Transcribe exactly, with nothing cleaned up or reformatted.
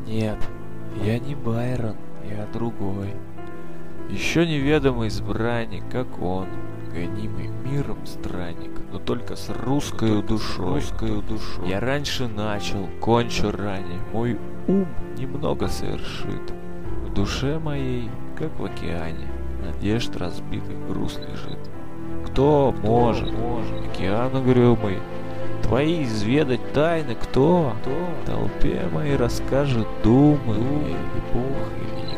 Нет, я не Байрон, я другой. Еще неведомый избранник, как он, гонимый миром странник, но только с русской душой. Русскою душой. Я раньше начал, кончу ранее, мой ум немного совершит. В душе моей, как в океане, надежд разбитый груз лежит. Кто, кто может, может, океан угрюмый, твои изведать тайны, кто? Кто? Толпе моей расскажет думы, думы. Или Бог, или